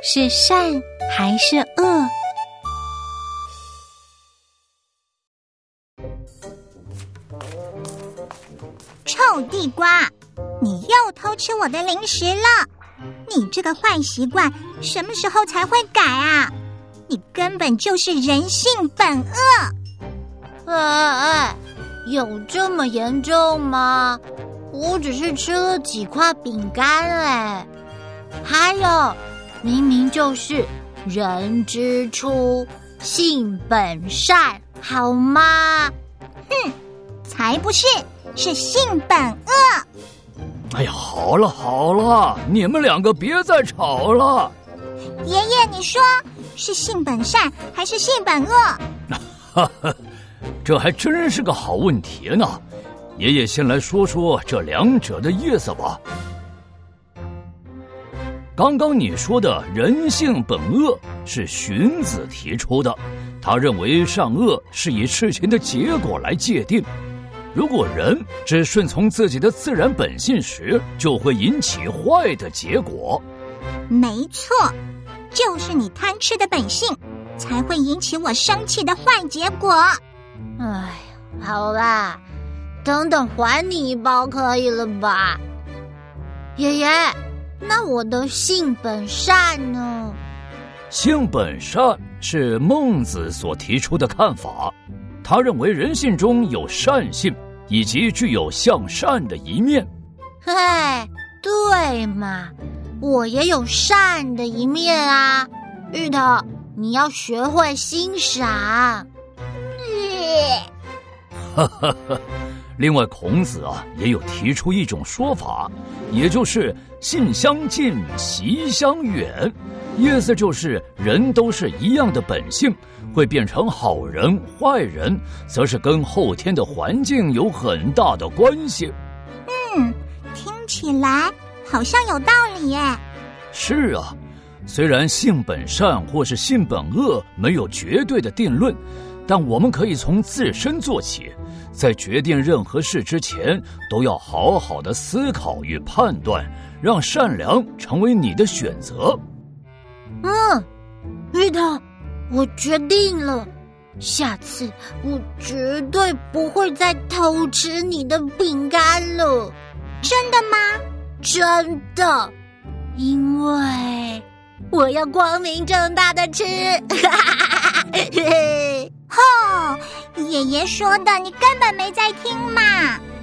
是善还是恶？ 臭地瓜，你又偷吃我的零食了！你这个坏习惯什么时候才会改啊？你根本就是人性本恶！ 有这么严重吗？我只是吃了几块饼干还有，明明就是人之初，性本善，好吗？ 哼，才不是，是性本恶！ 哎呀，好了，你们两个别再吵了。 爷爷，你说是性本善还是性本恶？ 哈哈，这还真是个好问题呢。爷爷先来说说这两者的意思吧。刚刚你说的人性本恶是荀子提出的，他认为善恶是以事情的结果来界定。如果人只顺从自己的自然本性时，就会引起坏的结果。 没错，就是你贪吃的本性，才会引起我生气的坏结果。 好啦，等等还你一包可以了吧？爷爷，那我的性本善呢？ 性本善是孟子所提出的看法，他认为人性中有善性，以及具有向善的一面。 对嘛，我也有善的一面啊。芋头，你要学会欣赏。 另外，孔子也有提出一种说法，也就是性相近，习相远，意思就是人都是一样的本性，会变成好人坏人，则是跟后天的环境有很大的关系。 听起来好像有道理耶。 是啊，虽然性本善或是性本恶没有绝对的定论，但我们可以从自身做起，在决定任何事之前，都要好好的思考与判断，让善良成为你的选择。 芋头，我决定了，下次我绝对不会再偷吃你的饼干了。 真的吗？ 真的，因为我要光明正大的吃。 爷爷说的你根本没在听嘛。